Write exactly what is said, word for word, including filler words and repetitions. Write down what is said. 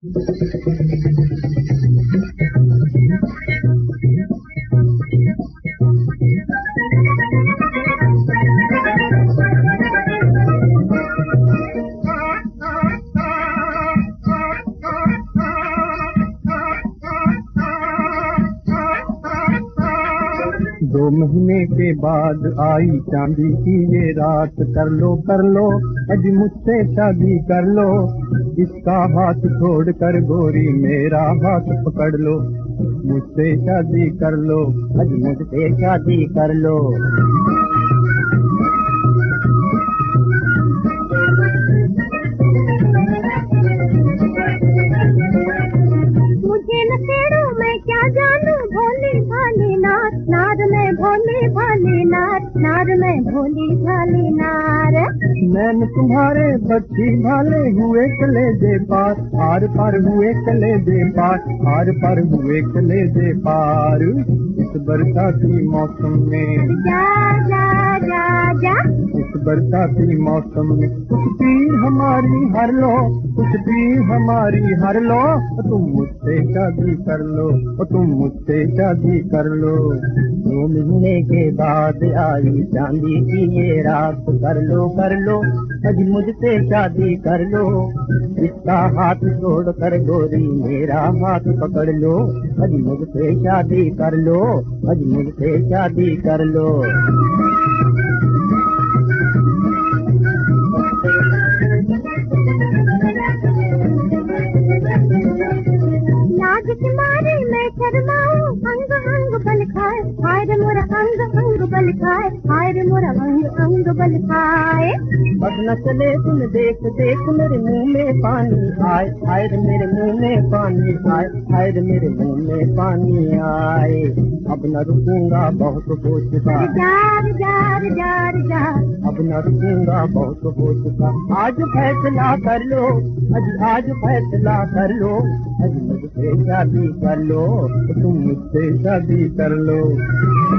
दो महीने के बाद आई चांदी की ये रात, कर लो कर लो अज मुझसे शादी कर लो। इसका हाथ छोड़ कर गोरी मेरा हाथ पकड़ लो, मुझसे शादी कर लो, अज मुझसे शादी कर लो। मुझे न छेड़ो मैं क्या जानू भोली भाली नार, नार में भोली भाली नार, नार में भोली भाली नार। नैन तुम्हारे बच्ची भाले हुए कलेजे पार, आर पार हुए कलेजे पार, आर पार हुए कलेजे पार। इस बरसाती मौसम में जा जा जा जा, इस बरसाती मौसम में कुछ पीर हमारी हर लो, कुछ पीर हमारी हर लो। तुम मुझसे शादी कर लो, तुम मुझसे शादी कर लो। दो महीने के बाद आई चांदी की ये रात, कर लो कर लो अज मुझसे शादी कर लो। इसका हाथ छोड़ कर गोरी मेरा हाथ पकड़ लो, अज मुझसे शादी कर लो, अज मुझसे शादी कर लो। लाज के मारे मैं शर्माऊं, अंग अंग बल खाए, हाय रे मोरा अंग अंग बल खाए, हाय रे मोरा अंग अंग बल खाए। बस न चले तुम देख देख मेरे मुंह में पानी आए, हाय रे मेरे मुंह में पानी आए, हाय रे मेरे मुंह में पानी आए। अब न रुकूंगा बहुत हो चुका, जार जार जार जार, अब न रुकूंगा बहुत हो चुका। आज फैसला कर लो, अज आज फैसला कर लो, अज मुझसे शादी कर लो, तुम मुझसे शादी कर लो।